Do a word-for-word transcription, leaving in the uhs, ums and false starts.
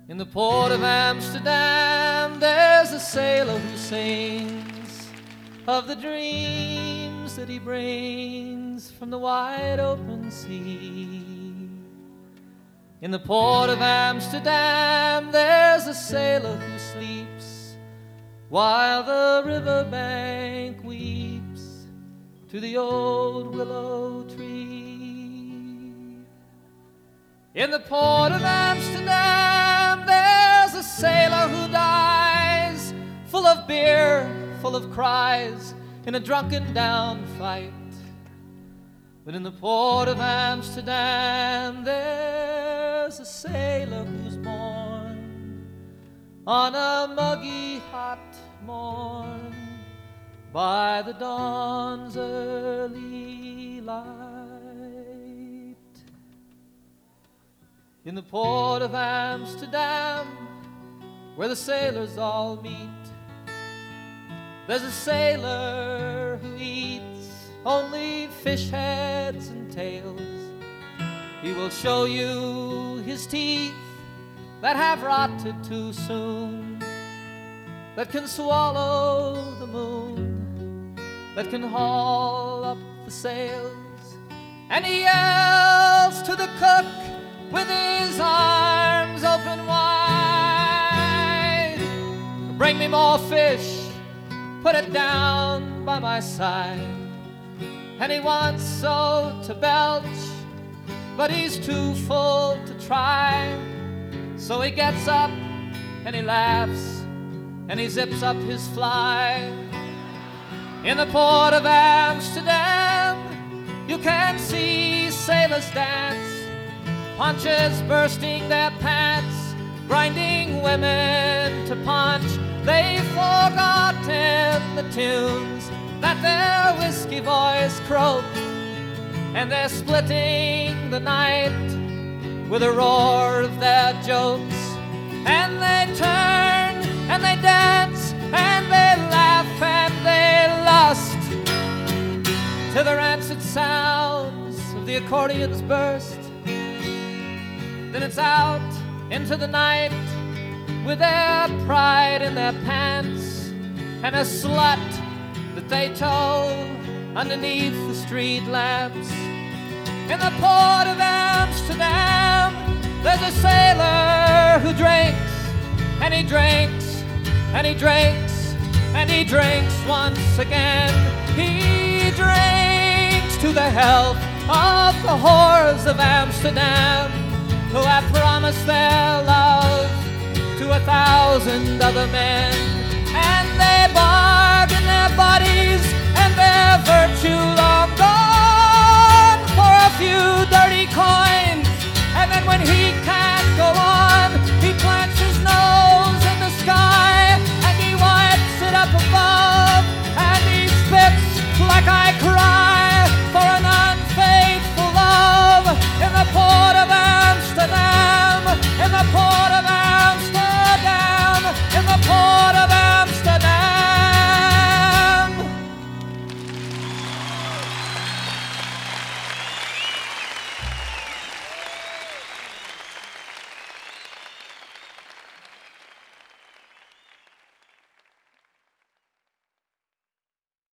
In the port of Amsterdam, there's a sailor who sings of the dreams that he brings from the wide open sea. In the port of Amsterdam, there's a sailor who sleeps while the riverbank weeps to the old willow tree. In the port of Amsterdam, there's a sailor who dies, full of beer, full of cries, in a drunken down fight. But in the port of Amsterdam, there's a sailor who's born on a muggy hot morn by the dawn's early light. In the port of Amsterdam, where the sailors all meet, there's a sailor who eats only fish heads and tails. He will show you his teeth that have rotted too soon, that can swallow the moon, that can haul up the sails. And he yells to the cook with his arms open wide, bring me more fish, put it down by my side. And he wants so to belch, but he's too full to try. So he gets up and he laughs and he zips up his fly. In the port of Amsterdam, you can see sailors dance, punches bursting their pants, grinding women to punch. They've forgotten the tunes that their whiskey voice croaked, and they're splitting the night with a roar of their jokes. And they turn and they dance and they laugh and they lust to the rancid sounds of the accordion's burst. Then it's out into the night with their pride in their pants and a slut that they tow underneath the street lamps. In the port of Amsterdam, there's a sailor who drinks, and he drinks, and he drinks, and he drinks once again. He drinks to the health of the whores of Amsterdam, who have promised their love to a thousand other men. And they bargain their bodies and their virtue long gone for a few dirty coins